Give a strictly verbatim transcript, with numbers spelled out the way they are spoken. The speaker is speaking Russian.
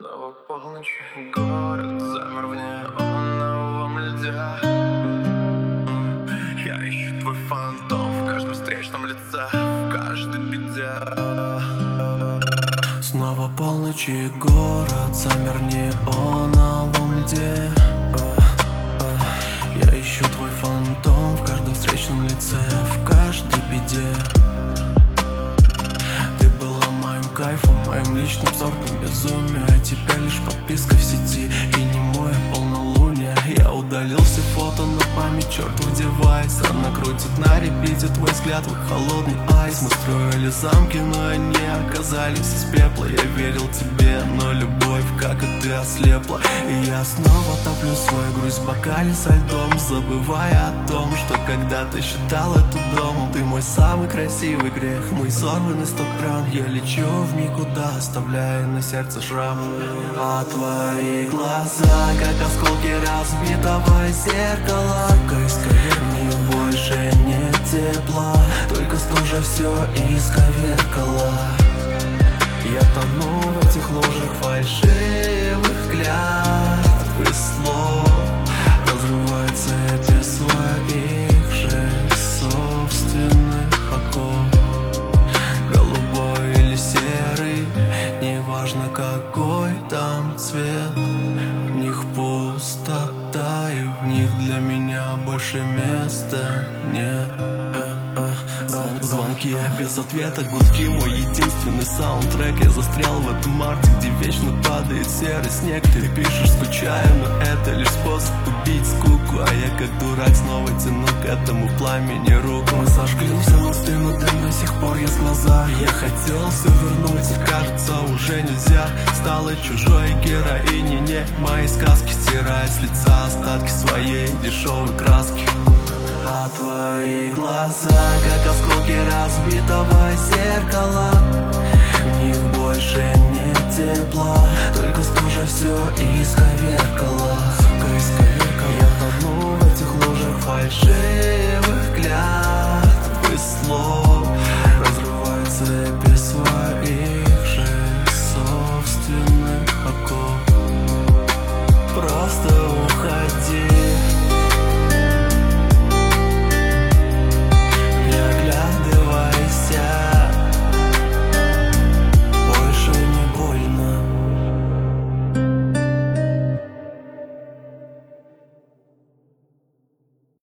Снова полночь, город замер в неоновом льде. Я ищу твой фантом в каждом встречном лице, в каждой беде. Снова полночь и город замер в неоновом льде. Я ищу твой фантом в каждом встречном лице, в каждой беде. Ты была моим кайфом, моим личным сортом безумия, а теперь лишь подписка в сети и немое полнолуние. Я удалил все фото на память, чертов девайс. Рано крутит на репите твой взгляд, твой холодный айс. Мы строили замки, но они оказались из пепла. Я верил тебе, но любовь, как и ты, ослепла. И я снова топлю свою грусть в бокале со льдом, забывая о том, что когда-то считал это домом. Ты мой самый красивый грех, мой сорванный стоп кран. Я лечу в никуда, оставляя на сердце шрам. А твои глаза, как осколки разбитого зеркала. Сука, исковерни, больше нет тепла, только стужа все исковеркала. Я тону в этих лужах фальшивых клятв и слов, разрывая цепи своих же собственных оков. Голубой или серый, неважно какой там цвет, в них пустота, и в них для меня больше места нет. Звонки без ответа, гудки, мой единственный саундтрек. Я застрял в этом марте, где вечно падает серый снег. Ты пишешь, скучаю, но это лишь способ убить скуку, а я как дурак снова тяну к этому пламени руку. Мы сожгли все мосты, но ты до сих пор есть глаза. Я хотел все вернуть, и кажется уже нельзя. Стала чужой героиней, не мои сказки, стирая с лица остатки своей дешевой краски. А твои глаза, как осколки разбитого зеркала, в них больше нет тепла, только стужа все искать.